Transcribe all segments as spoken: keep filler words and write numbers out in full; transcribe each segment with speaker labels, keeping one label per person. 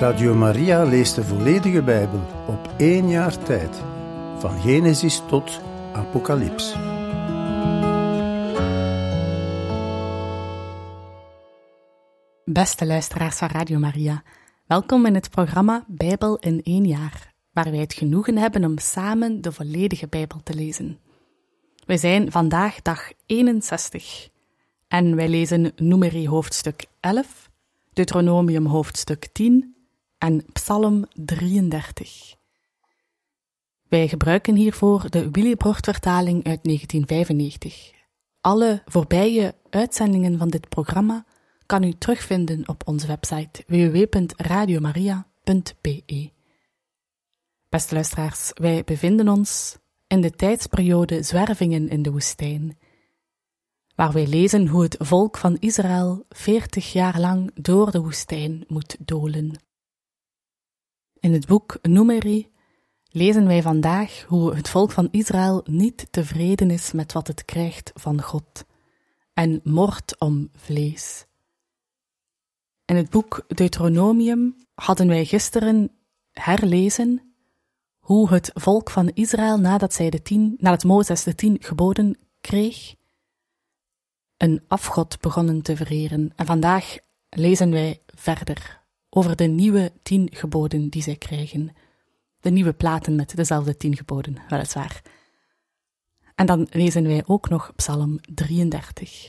Speaker 1: Radio Maria leest de volledige Bijbel op één jaar tijd, van Genesis tot Apocalyps.
Speaker 2: Beste luisteraars van Radio Maria, welkom in het programma Bijbel in één jaar, waar wij het genoegen hebben om samen de volledige Bijbel te lezen. We zijn vandaag dag eenenzestig en wij lezen Numeri hoofdstuk elf, Deuteronomium hoofdstuk tien en Psalm drieëndertig. Wij gebruiken hiervoor de Willibrord-vertaling uit negentien vijfennegentig. Alle voorbije uitzendingen van dit programma kan u terugvinden op onze website w w w punt radiomaria punt b e. Beste luisteraars, wij bevinden ons in de tijdsperiode zwervingen in de woestijn, waar wij lezen hoe het volk van Israël veertig jaar lang door de woestijn moet dolen. In het boek Numeri lezen wij vandaag hoe het volk van Israël niet tevreden is met wat het krijgt van God en mort om vlees. In het boek Deuteronomium hadden wij gisteren herlezen hoe het volk van Israël, nadat, zij de tien, nadat Mozes de tien geboden kreeg, een afgod begonnen te vereren. En vandaag lezen wij verder over de nieuwe tien geboden die zij krijgen. De nieuwe platen met dezelfde tien geboden, weliswaar. En dan lezen wij ook nog Psalm drieëndertig.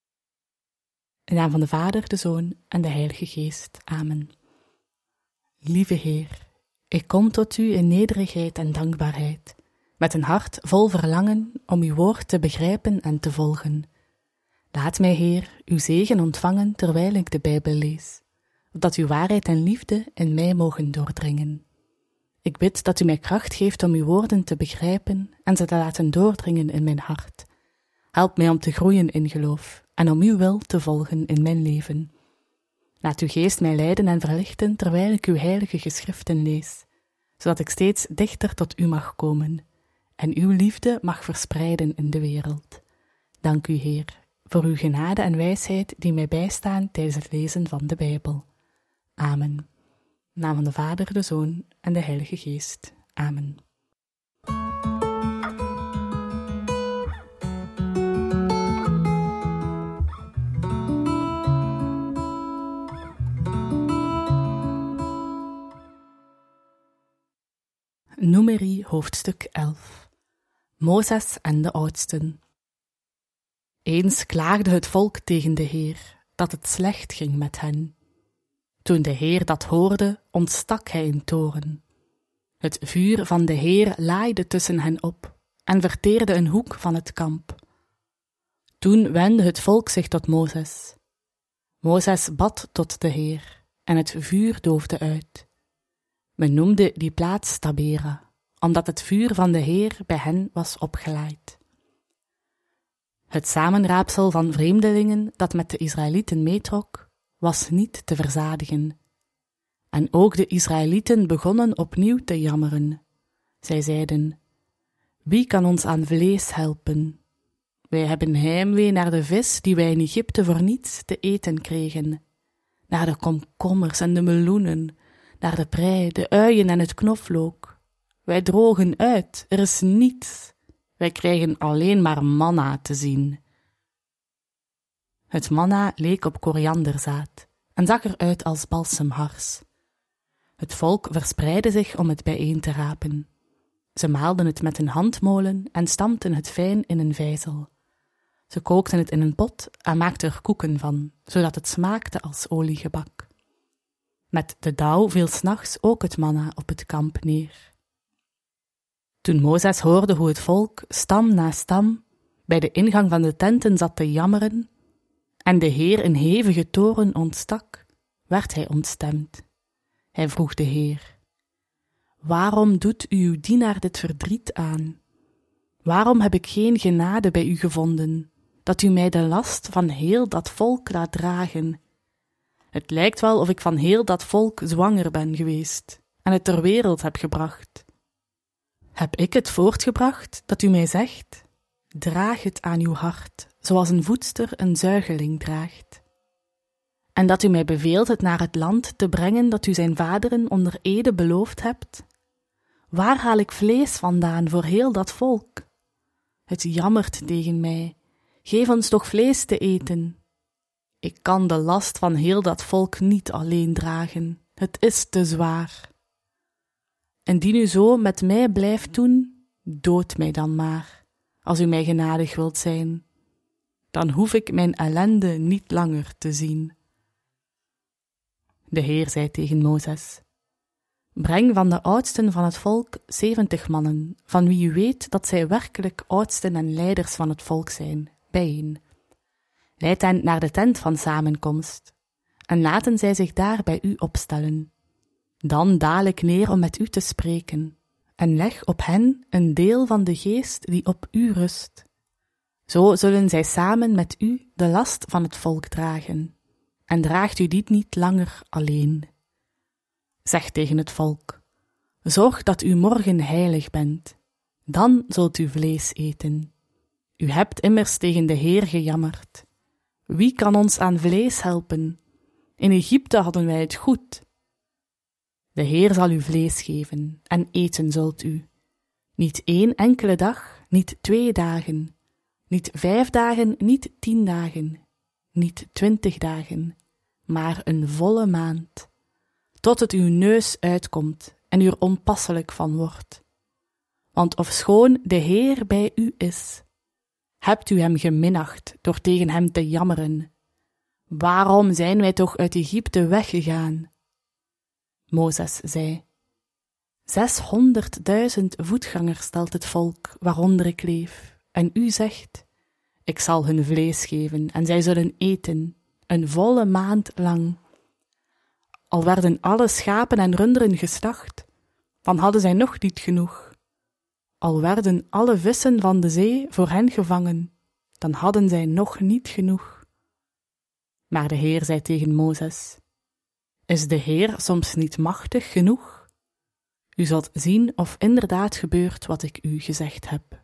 Speaker 2: In naam van de Vader, de Zoon en de Heilige Geest. Amen. Lieve Heer, ik kom tot U in nederigheid en dankbaarheid, met een hart vol verlangen om Uw woord te begrijpen en te volgen. Laat mij, Heer, Uw zegen ontvangen terwijl ik de Bijbel lees, opdat Uw waarheid en liefde in mij mogen doordringen. Ik bid dat U mij kracht geeft om Uw woorden te begrijpen en ze te laten doordringen in mijn hart. Help mij om te groeien in geloof en om Uw wil te volgen in mijn leven. Laat Uw geest mij leiden en verlichten terwijl ik Uw heilige geschriften lees, zodat ik steeds dichter tot U mag komen en Uw liefde mag verspreiden in de wereld. Dank U, Heer, voor Uw genade en wijsheid die mij bijstaan tijdens het lezen van de Bijbel. Amen. In naam van de Vader, de Zoon en de Heilige Geest. Amen. Numeri hoofdstuk elf. Mozes en de oudsten. Eens klaagde het volk tegen de Heer, dat het slecht ging met hen. Toen de Heer dat hoorde, ontstak hij in toorn. Het vuur van de Heer laaide tussen hen op en verteerde een hoek van het kamp. Toen wendde het volk zich tot Mozes. Mozes bad tot de Heer en het vuur doofde uit. Men noemde die plaats Tabera, omdat het vuur van de Heer bij hen was opgelaaid. Het samenraapsel van vreemdelingen dat met de Israëlieten meetrok, was niet te verzadigen. En ook de Israëlieten begonnen opnieuw te jammeren. Zij zeiden: Wie kan ons aan vlees helpen? Wij hebben heimwee naar de vis die wij in Egypte voor niets te eten kregen, naar de komkommers en de meloenen, naar de prei, de uien en het knoflook. Wij drogen uit, er is niets. Wij krijgen alleen maar manna te zien. Het manna leek op korianderzaad en zag eruit als balsemhars. Het volk verspreidde zich om het bijeen te rapen. Ze maalden het met een handmolen en stampten het fijn in een vijzel. Ze kookten het in een pot en maakten er koeken van, zodat het smaakte als oliegebak. Met de dauw viel 's nachts ook het manna op het kamp neer. Toen Mozes hoorde hoe het volk, stam na stam, bij de ingang van de tenten zat te jammeren, en de Heer in hevige toorn ontstak, werd hij ontstemd. Hij vroeg de Heer: Waarom doet u uw dienaar dit verdriet aan? Waarom heb ik geen genade bij u gevonden, dat u mij de last van heel dat volk laat dragen? Het lijkt wel of ik van heel dat volk zwanger ben geweest en het ter wereld heb gebracht. Heb ik het voortgebracht dat u mij zegt: draag het aan uw hart, zoals een voedster een zuigeling draagt? en dat u mij beveelt het naar het land te brengen dat u zijn vaderen onder ede beloofd hebt? Waar haal ik vlees vandaan voor heel dat volk? Het jammert tegen mij. Geef ons toch vlees te eten. Ik kan de last van heel dat volk niet alleen dragen. Het is te zwaar. Indien u zo met mij blijft doen, dood mij dan maar, als u mij genadig wilt zijn. Dan hoef ik mijn ellende niet langer te zien. De Heer zei tegen Mozes: breng van de oudsten van het volk zeventig mannen, van wie u weet dat zij werkelijk oudsten en leiders van het volk zijn, bijeen. Leid hen naar de tent van samenkomst, en laten zij zich daar bij u opstellen. Dan daal ik neer om met u te spreken, en leg op hen een deel van de geest die op u rust. Zo zullen zij samen met u de last van het volk dragen, en draagt u dit niet langer alleen. Zeg tegen het volk: zorg dat u morgen heilig bent, dan zult u vlees eten. U hebt immers tegen de Heer gejammerd. Wie kan ons aan vlees helpen? In Egypte hadden wij het goed. De Heer zal u vlees geven, en eten zult u. Niet één enkele dag, niet twee dagen, niet vijf dagen, niet tien dagen, niet twintig dagen, maar een volle maand, tot het uw neus uitkomt en u er onpasselijk van wordt. Want ofschoon de Heer bij u is, hebt u hem geminacht door tegen hem te jammeren. Waarom zijn wij toch uit Egypte weggegaan? Mozes zei: Zeshonderdduizend voetgangers telt het volk waaronder ik leef, en u zegt: ik zal hun vlees geven en zij zullen eten, een volle maand lang. Al werden alle schapen en runderen geslacht, dan hadden zij nog niet genoeg. Al werden alle vissen van de zee voor hen gevangen, dan hadden zij nog niet genoeg. Maar de Heer zei tegen Mozes: is de Heer soms niet machtig genoeg? U zult zien of inderdaad gebeurt wat ik u gezegd heb.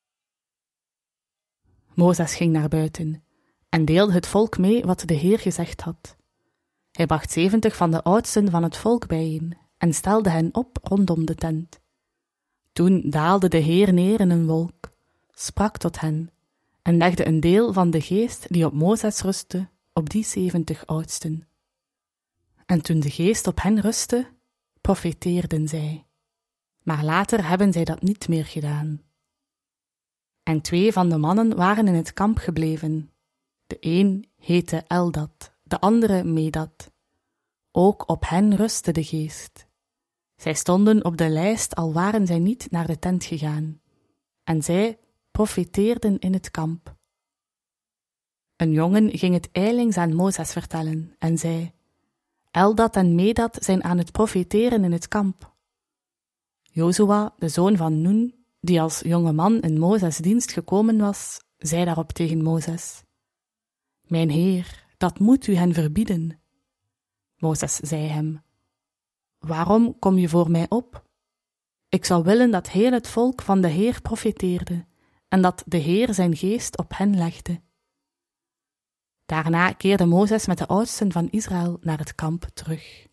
Speaker 2: Mozes ging naar buiten en deelde het volk mee wat de Heer gezegd had. Hij bracht zeventig van de oudsten van het volk bijeen en stelde hen op rondom de tent. Toen daalde de Heer neer in een wolk, sprak tot hen en legde een deel van de geest die op Mozes rustte op die zeventig oudsten. En toen de geest op hen rustte, profeteerden zij. Maar later hebben zij dat niet meer gedaan. En twee van de mannen waren in het kamp gebleven. De een heette Eldad, de andere Medad. Ook op hen rustte de geest. Zij stonden op de lijst, al waren zij niet naar de tent gegaan. En zij profeteerden in het kamp. Een jongen ging het ijlings aan Mozes vertellen en zei: Eldad en Medad zijn aan het profeteren in het kamp. Jozua, de zoon van Nun, die als jonge man in Mozes' dienst gekomen was, zei daarop tegen Mozes: Mijn Heer, dat moet u hen verbieden. Mozes zei hem: Waarom kom je voor mij op? Ik zou willen dat heel het volk van de Heer profeteerde en dat de Heer zijn geest op hen legde. Daarna keerde Mozes met de oudsten van Israël naar het kamp terug.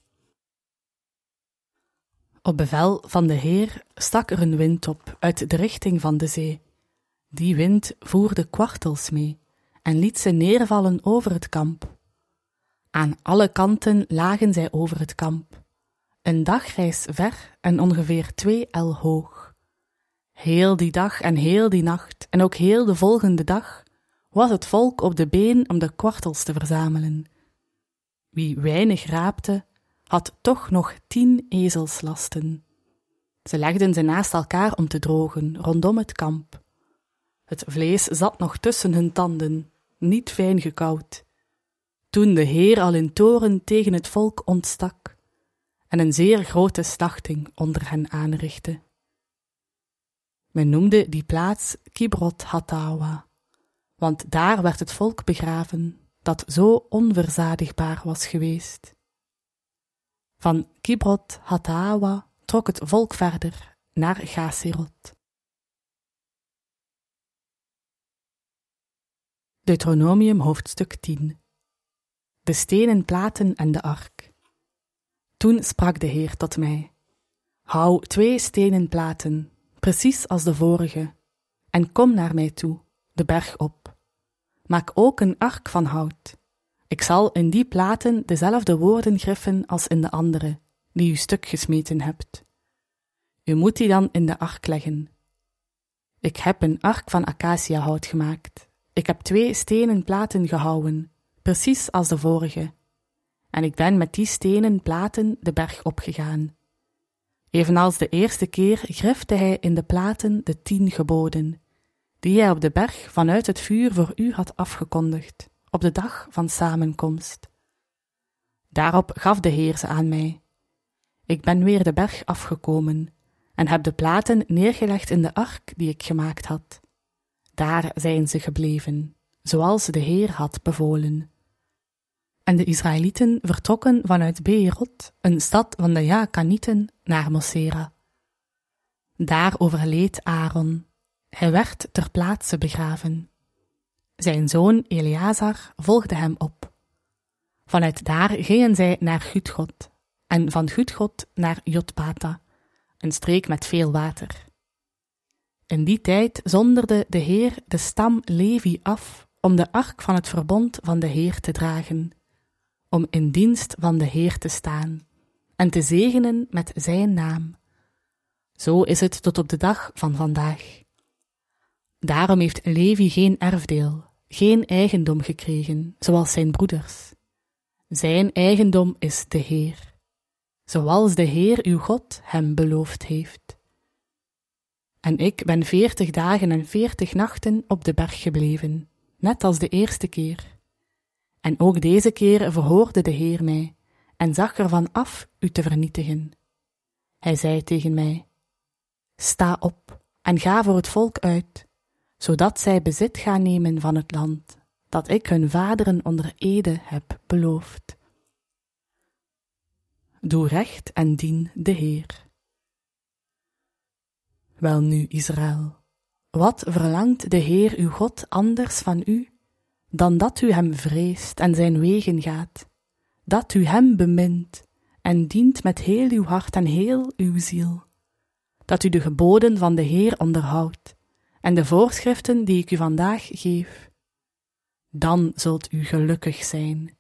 Speaker 2: Op bevel van de Heer stak er een wind op uit de richting van de zee. Die wind voerde kwartels mee en liet ze neervallen over het kamp. Aan alle kanten lagen zij over het kamp, een dagreis ver en ongeveer twee el hoog. Heel die dag en heel die nacht en ook heel de volgende dag was het volk op de been om de kwartels te verzamelen. Wie weinig raapte, had toch nog tien ezelslasten. Ze legden ze naast elkaar om te drogen, rondom het kamp. Het vlees zat nog tussen hun tanden, niet fijn gekauwd. Toen de Heer al in toorn tegen het volk ontstak en een zeer grote slachting onder hen aanrichtte. Men noemde die plaats Kibrot Hatawa, want daar werd het volk begraven dat zo onverzadigbaar was geweest. Van Kibrot Hatawa trok het volk verder naar Gaserot. Deuteronomium hoofdstuk tien. de stenen platen en de ark. Toen sprak de Heer tot mij: hou twee stenen platen, precies als de vorige, en kom naar mij toe, de berg op. Maak ook een ark van hout. Ik zal in die platen dezelfde woorden griffen als in de andere, die u stuk gesmeten hebt. U moet die dan in de ark leggen. Ik heb een ark van acaciahout gemaakt. Ik heb twee stenen platen gehouwen, precies als de vorige. En ik ben met die stenen platen de berg opgegaan. Evenals de eerste keer grifte hij in de platen de tien geboden, die hij op de berg vanuit het vuur voor u had afgekondigd, op de dag van samenkomst. Daarop gaf de Heer ze aan mij. Ik ben weer de berg afgekomen en heb de platen neergelegd in de ark die ik gemaakt had. Daar zijn ze gebleven, zoals de Heer had bevolen. En de Israëlieten vertrokken vanuit Beerot, een stad van de Jaakanieten, naar Mosera. Daar overleed Aaron. Hij werd ter plaatse begraven. Zijn zoon Eleazar volgde hem op. Vanuit daar gingen zij naar Gudgod, en van Gudgod naar Jotbata, een streek met veel water. In die tijd zonderde de Heer de stam Levi af om de ark van het verbond van de Heer te dragen, om in dienst van de Heer te staan en te zegenen met zijn naam. Zo is het tot op de dag van vandaag. Daarom heeft Levi geen erfdeel, geen eigendom gekregen, zoals zijn broeders. Zijn eigendom is de Heer, zoals de Heer uw God hem beloofd heeft. En ik ben veertig dagen en veertig nachten op de berg gebleven, net als de eerste keer. En ook deze keer verhoorde de Heer mij, en zag ervan af u te vernietigen. Hij zei tegen mij: sta op en ga voor het volk uit, zodat zij bezit gaan nemen van het land, dat ik hun vaderen onder ede heb beloofd. Doe recht en dien de Heer. Welnu, Israël, wat verlangt de Heer uw God anders van u, dan dat u hem vreest en zijn wegen gaat, dat u hem bemint en dient met heel uw hart en heel uw ziel, dat u de geboden van de Heer onderhoudt en de voorschriften die ik u vandaag geef. Dan zult u gelukkig zijn.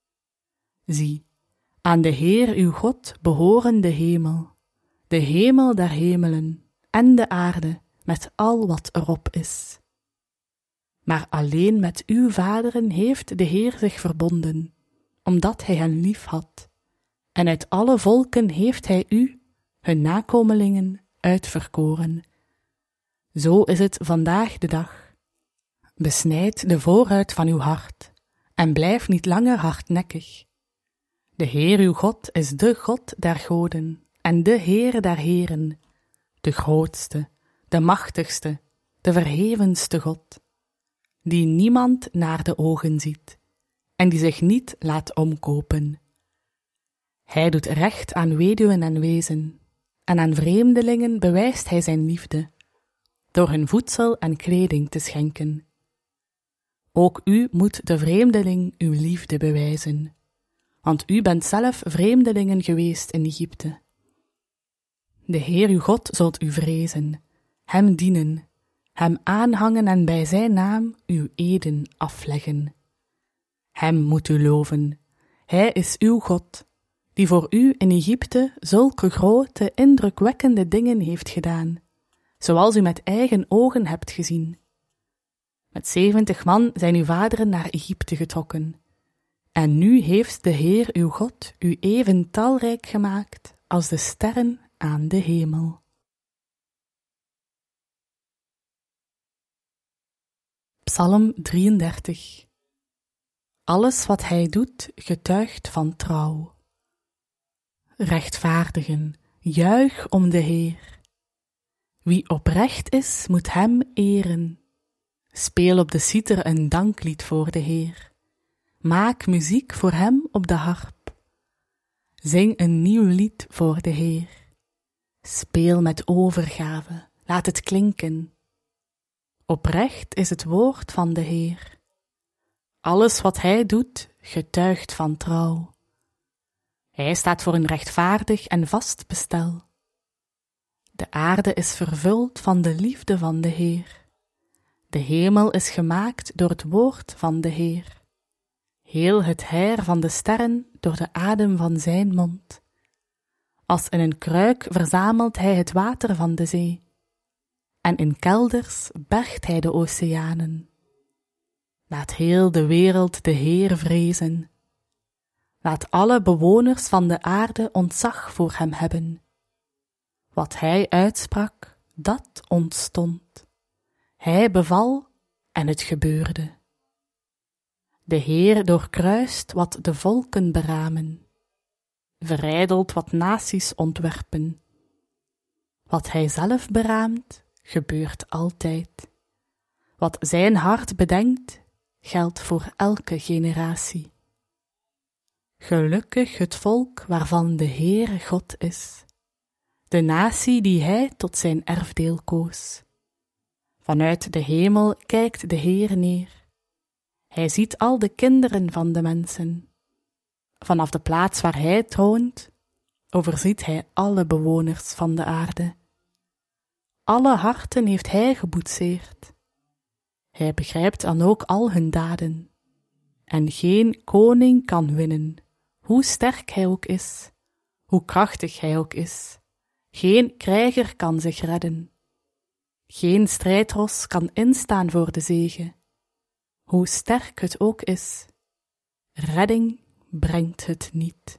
Speaker 2: Zie, aan de Heer uw God behoren de hemel, de hemel der hemelen en de aarde met al wat erop is. Maar alleen met uw vaderen heeft de Heer zich verbonden, omdat hij hen lief had, en uit alle volken heeft hij u, hun nakomelingen, uitverkoren. Zo is het vandaag de dag. Besnijd de voorhuid van uw hart, en blijf niet langer hardnekkig. De Heer uw God is de God der goden, en de Heer der heren, de grootste, de machtigste, de verhevenste God, die niemand naar de ogen ziet, en die zich niet laat omkopen. Hij doet recht aan weduwen en wezen, en aan vreemdelingen bewijst hij zijn liefde, door hun voedsel en kleding te schenken. Ook u moet de vreemdeling uw liefde bewijzen, want u bent zelf vreemdelingen geweest in Egypte. De Heer uw God zult u vrezen, hem dienen, hem aanhangen en bij zijn naam uw eden afleggen. Hem moet u loven, hij is uw God, die voor u in Egypte zulke grote, indrukwekkende dingen heeft gedaan, zoals u met eigen ogen hebt gezien. Met zeventig man zijn uw vaderen naar Egypte getrokken, en nu heeft de Heer uw God u even talrijk gemaakt als de sterren aan de hemel. Psalm drieëndertig. Alles wat hij doet, getuigt van trouw. Rechtvaardigen, juich om de Heer. Wie oprecht is, moet hem eren. Speel op de citer een danklied voor de Heer. Maak muziek voor hem op de harp. Zing een nieuw lied voor de Heer. Speel met overgave, laat het klinken. Oprecht is het woord van de Heer. Alles wat hij doet, getuigt van trouw. Hij staat voor een rechtvaardig en vast bestel. De aarde is vervuld van de liefde van de Heer. De hemel is gemaakt door het woord van de Heer. Heel het heir van de sterren door de adem van zijn mond. Als in een kruik verzamelt hij het water van de zee. En in kelders bergt hij de oceanen. Laat heel de wereld de Heer vrezen. Laat alle bewoners van de aarde ontzag voor hem hebben. Wat hij uitsprak, dat ontstond. Hij beval en het gebeurde. De Heer doorkruist wat de volken beramen, verijdelt wat naties ontwerpen. Wat hij zelf beraamt, gebeurt altijd. Wat zijn hart bedenkt, geldt voor elke generatie. Gelukkig het volk waarvan de Heere God is, de natie die hij tot zijn erfdeel koos. Vanuit de hemel kijkt de Heer neer. Hij ziet al de kinderen van de mensen. Vanaf de plaats waar hij troont, overziet hij alle bewoners van de aarde. Alle harten heeft hij geboetseerd. Hij begrijpt dan ook al hun daden. En geen koning kan winnen, hoe sterk hij ook is, hoe krachtig hij ook is. Geen krijger kan zich redden. Geen strijdros kan instaan voor de zege, hoe sterk het ook is. Redding brengt het niet.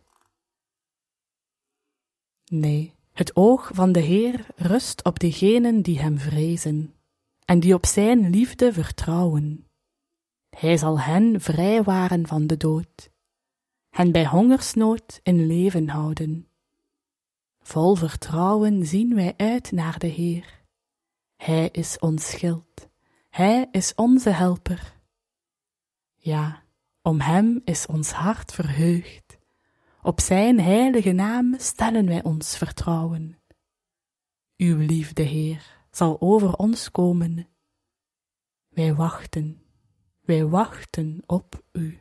Speaker 2: Nee, het oog van de Heer rust op degenen die hem vrezen en die op zijn liefde vertrouwen. Hij zal hen vrijwaren van de dood, hen bij hongersnood in leven houden. Vol vertrouwen zien wij uit naar de Heer. Hij is ons schild, hij is onze helper. Ja, om hem is ons hart verheugd. Op zijn heilige naam stellen wij ons vertrouwen. Uw liefde, Heer, zal over ons komen. Wij wachten, wij wachten op u.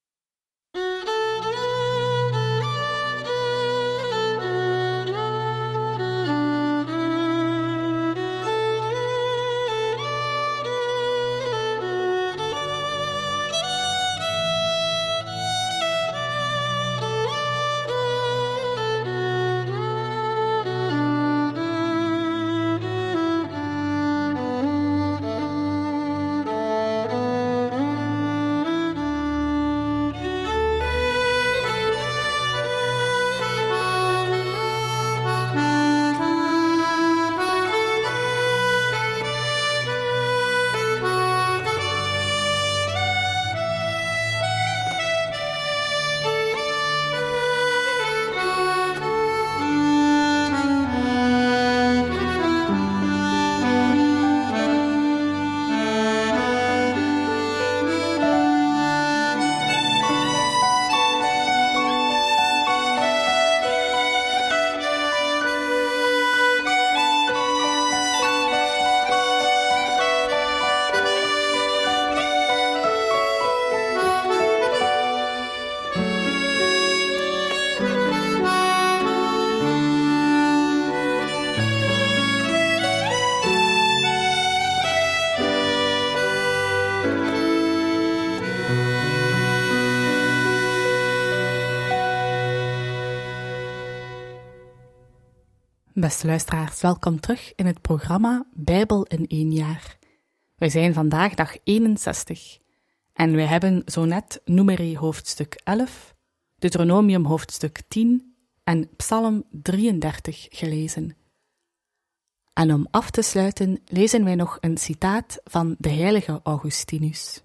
Speaker 2: Beste luisteraars, welkom terug in het programma Bijbel in één jaar. Wij zijn vandaag dag eenenzestig en wij hebben zo net Numeri hoofdstuk elf, Deuteronomium hoofdstuk tien en Psalm drieëndertig gelezen. En om af te sluiten lezen wij nog een citaat van de heilige Augustinus.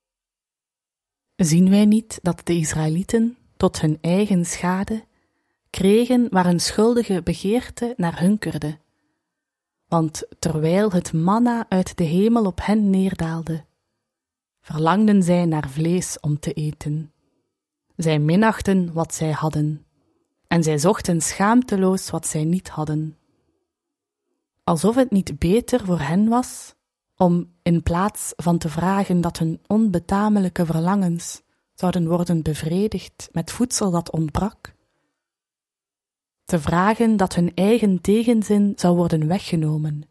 Speaker 2: Zien wij niet dat de Israëlieten tot hun eigen schade kregen waar een schuldige begeerte naar hunkerde? Want terwijl het manna uit de hemel op hen neerdaalde, verlangden zij naar vlees om te eten. Zij minachten wat zij hadden, en zij zochten schaamteloos wat zij niet hadden. Alsof het niet beter voor hen was om, in plaats van te vragen dat hun onbetamelijke verlangens zouden worden bevredigd met voedsel dat ontbrak, te vragen dat hun eigen tegenzin zou worden weggenomen,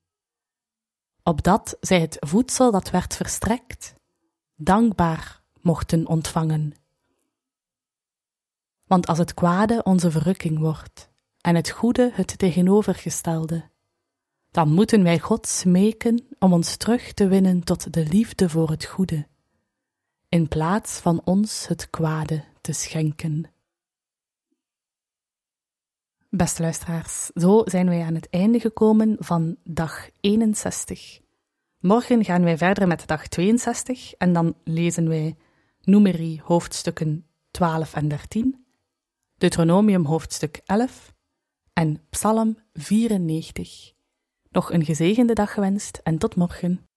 Speaker 2: opdat zij het voedsel dat werd verstrekt dankbaar mochten ontvangen. Want als het kwade onze verrukking wordt en het goede het tegenovergestelde, dan moeten wij God smeken om ons terug te winnen tot de liefde voor het goede, in plaats van ons het kwade te schenken. Beste luisteraars, zo zijn wij aan het einde gekomen van dag eenenzestig. Morgen gaan wij verder met dag tweeënzestig en dan lezen wij Numeri hoofdstukken twaalf en dertien, Deuteronomium hoofdstuk elf en Psalm vierennegentig. Nog een gezegende dag gewenst en tot morgen.